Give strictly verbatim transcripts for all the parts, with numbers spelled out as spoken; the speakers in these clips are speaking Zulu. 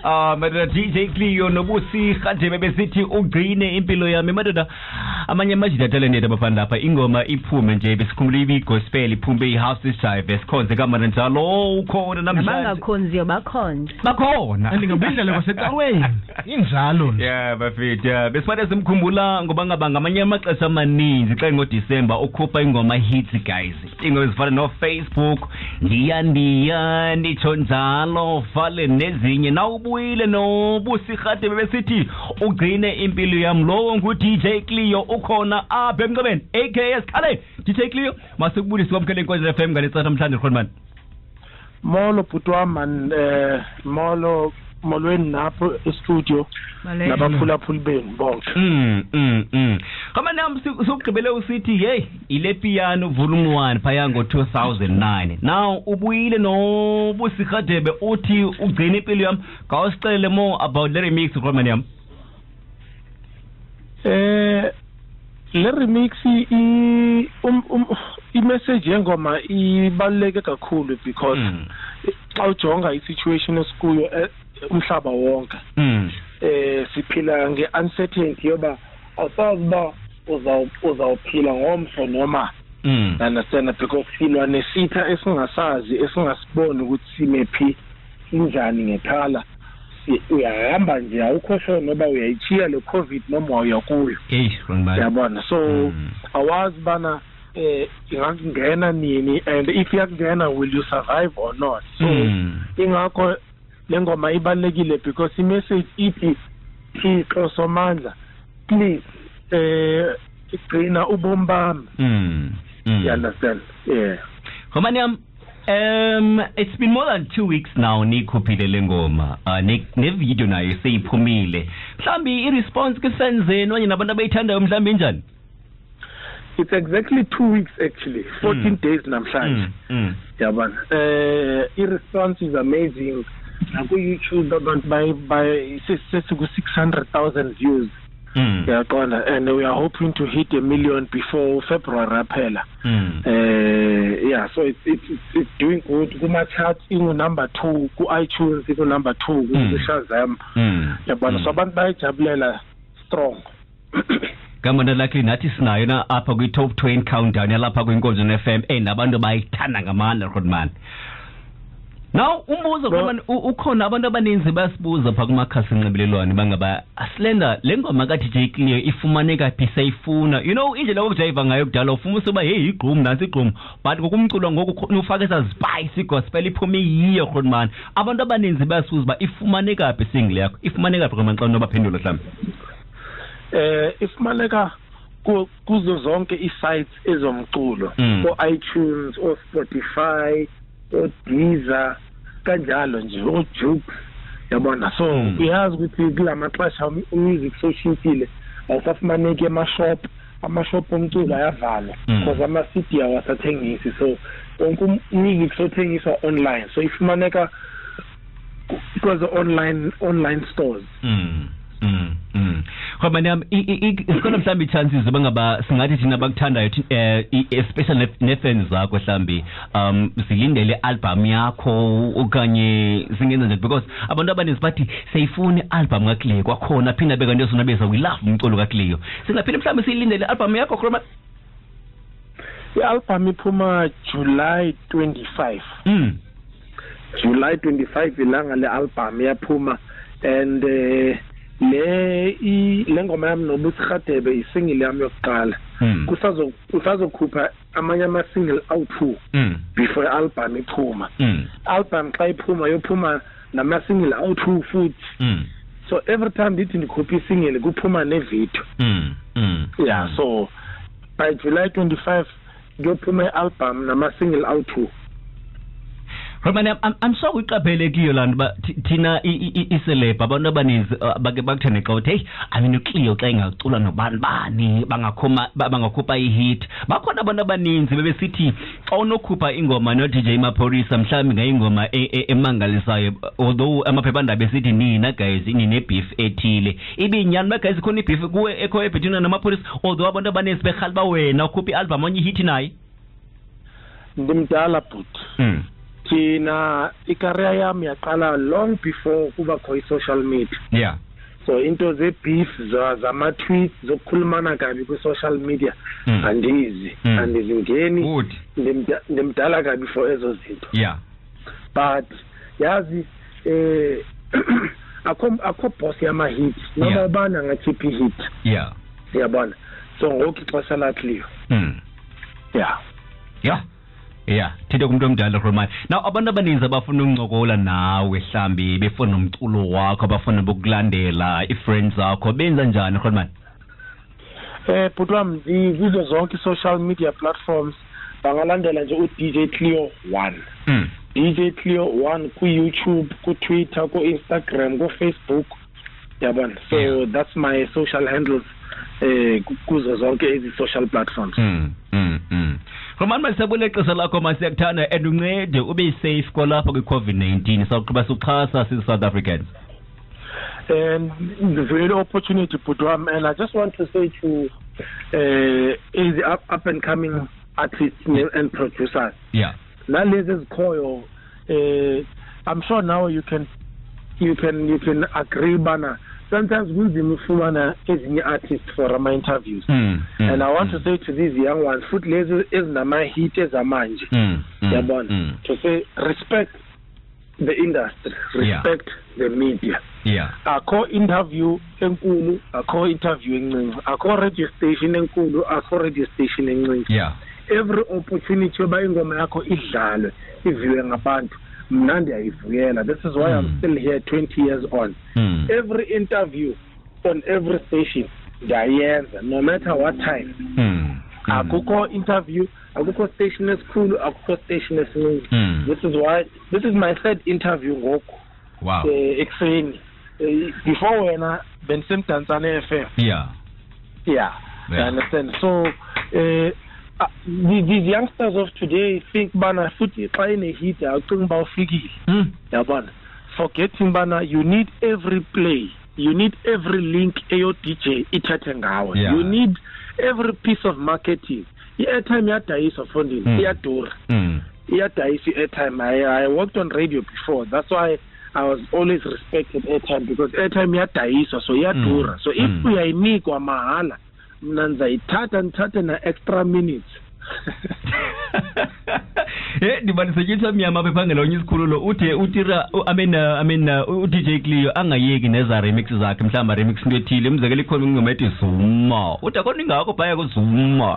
Ah madoda D J Cleo nobusi Radebe besithi ugcine impilo yami madoda amanye amajida talent abafana lapha ingoma iphume nje besikhumbula ibi gospel iphume ihouse drive esikhonze kamanje njalo ukhona namhlanje abangakhonzi bakhonza bakhona andingabendlela kwasecaweni injalo yeah bafethu besifane simkhumbula ngoba ngabanga amanye amaxesha amaninzi xa ngoDecember ukhupha ingoma hits guys ingoma ezifana no Facebook ndiya ndiya nditsho njalo vale nezinye na ubuyile no busi Radebe besithi ugcine impilo yami lo ngu D J Cleo ukhona apha emncebeni aka Khale D J Cleo masikubulisa kwamkele inkonzo F M ngale tsatha namhlanje khona molo butwa man eh molo molweni napho e-studio nabaphulaphuli benu bonke mm mm mm kama nami sokugqibele usithi hey ile piano volume one phaya ngo two thousand nine now ubuyile no busi Radebe uthi ugcine impilo yami ngawusicele more about the remix kama nami eh le remix i um, um i message yengoma ibaluleke kakhulu because xa ujonga i-situation esikuyo umhlaba wonke eh siphila nge-uncertainty yoba awusazi uba uzawuphila ngomso noma understand because silwa nesitha esingasazi esingasiboni ukuthi simephi sinjani ngekhala uyahamba nje awukhoshona noba uyayichiya le covid noma uyakuyo yabona so awazi bana eh ingangena nini and if yakungena will you survive or not so ingakho lengoma ibalekile because i message ithi Thixo Somandla please eh igcina ubomi bami you understand yeah Khomani Um, it's been more than two weeks now nikhuphile lengoma uh, ne, ne video nayo seyiphumile mhlambi i-response kesenzeni wanye nabantu abayithandayo mhlambi njani it's exactly two weeks actually fourteen mm. days namhlanje mm. yabona eh i-response is amazing naku YouTube abantu by by sesiku six hundred thousand views Mm. Yeah, gonna, and we are hoping to hit a million before February apela. Mm. Uh, yeah, so it's it's it's doing good. Kuma chart in number two, ku iTunes in number two, ku Shazam. Yeah, but so abantu bayajabulela strong. Kamona lakini nathi sinayo na apha kwi top twenty countdown yalapha kwinkonzo F M and abantu bayithanda ngamandla Rodman. Now umbuzo kwamanje ukhona abantu abaninzi basibuza pha kumakhasi enxibelelwano bangaba asilenda lengoma ka D J Cleo ifumaneka phi sayifuna you know indlela okujayiva ngayo kudala ufuma usoba hey igqum nansi igqum but ngokumculo ngoku ufaka esa spice gospel iphume yiyo Rodman abantu abaninzi basibuza ba ifumaneka phi single yakho ifumaneka phi kwamanxa nobaphendula mhlawumbe eh ifumaneka kuzo zonke i-sites ezomculo ko iTunes o Spotify o Deezer kanjalo nje o Joox yabona so uyazi ukuthi kulamaxesha music soshintile awusafumaneki ema-shop ama-shop omculo ayavalwa because ama-C D awasathengisi so wonke music sothengiswa online so ifumaneka because online online stores mm mm mm ngoba nami ikhona mhlambi chances bangaba singathi thina bakuthandayo especially ne-fans zakho mhlambi um silindele album yakho okanye singenza nje because abantu abaninzi bathi sayifuna album kaCleo kwakhona phinda beka nto sona beza we love umculo kaCleo singaphinde mhlambi silindele album yakho khona i-album iphuma July twenty-five mm July twenty-five ilanga le-album yaphuma and uh, le i lengoma yami nobusi Radebe isingle yami yokuqala kusazo kusazokhupha amanye ama single out two before album iphuma album xa iphuma yophuma nama single out two futhi so every time ndithi ndikhupha isingle kuphuma ne video yeah so by July twenty-five kuyophuma album nama single out two Roman, I'm I'm so uqaphele kiyo lantu ba thina iseleba abantu abaninzi bake bakuthane xa uthi hey I mean uCleo xa ingacula nobani bani bangakhoma bangakhupha ihit bakhona abantu abaninzi bebesithi xa unokhupha ingoma no D J Maphorisa mhlawumbe ngayingoma emangalisayo although amaphephandaba esithi nina guys inine beef ethile ibinyani ba guys khona ibeef kuwe ekho ebhethina namaphorisa although abantu abaninzi bekhaliba wena ukhupha ialbum onye hit naye ndimdala but mm thina i-career yami yaqala long before kuba khona i-social media. Yeah. So into ze-beef zama-tweets zokukhulumana kabi kwi-social media Mm. andizi Mm. andizingeni Good. ndimda- ndimdala kabi for ezo zinto. Yeah. But yazi eh akho akho boss yama-hit noma Yeah. ubani angakhipha i-hit Yeah. yabona. So ngoku ixesha lakliyo. Mm. Yeah. Yeah. Yeah, thithe kumuntu omdala Roman. Now abantu abaninzi abafuna ukuncokola nawe mhlambi befuna umculo wakho abafuna ukulandela i-friends zakho benza njani Roman? Eh bhuti wami kuzo zonke i-social media platforms bangalandela nje u-D J Cleo one. Mm. D J Cleo one ku-YouTube, ku-Twitter, ku-Instagram, ku-Facebook yabona. So Yeah. that's my social handles eh kuzo zonke ezi-social platforms. Mm. Mm. Mm. Roman masabule xesha lakho masiyakuthanda and uncede ube safe kwalapha kwi-COVID nineteen sawuqhuba suxhasa si-South Africans. And the very opportunity bhuti wami, and I just want to say to uh, the up, up and coming artists and producers, Yeah. nalezi ezikhoyo, uh, I'm sure now you can you can you can agree bana sometimes kunzima ufumana ezinye artists for ama interviews. Mm. Mm. And I want mm. to say to these young ones, futhi lezi ezinama hit ezamanje, Mm. Mm. yabona, Mm. to say respect the industry, Yeah. respect the media. Yeah. Akho interview enkulu, akho interview encinci, akho radio station enkulu, akho radio station encinci. Yeah. Every opportunity yoba ingoma yakho idlalwe iviwe ngabantu mna ndiyayivuyela. This is why Mm. I'm still here twenty years on. Mm. Every interview on every station ndiyayenza no matter what time. Mm. Akukho interview, akukho station esikhulu, akukho station esincinci. Mm. This is why this is my third interview ngoku. Wow. Eh ekuseni. Eh, before wena bendisemdansane F M. Yeah. Yeah, Yeah. I understand. So, uh, uh, the, these youngsters of today think bana futhi xa ine hit awucinga uba ufikile. Mm. Yabona. Forgetting bana you need every play. You need every link eyo D J ithathe ngawe. Yeah. You need every piece of marketing. I-airtime iyadayiswa fondini, Mm. iyadura. Mm. Iyadayiswa i-airtime. I, I worked on radio before. That's why I was always respected airtime because airtime iyadayiswa so iyadura. Mm. So if Mm. uyayinikwa mahala mna ndizayithatha ndithathe na extra minutes. Eh ndibanisekisa myama bephangela onye isikhululo uthi utira I mean uh, I mean uh, u D J Cleo angayeki neza remix zakhe mhlamba remix into ethile umzekelo ikhona ingoma ethi Zuma uthi akona ingakho phaya ku Zuma.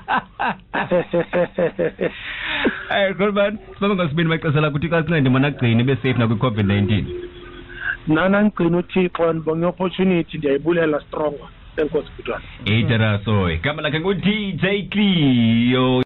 Eh Goldman sibamba ngasibini maxesha la kuthi kancane mana gcine be safe na kwi COVID nineteen. Nana ngicina uThixo ndibonge opportunity ndiyayibulela strong. Enkosi butwana. Ejara soy. Kama la kangu D J Cleo.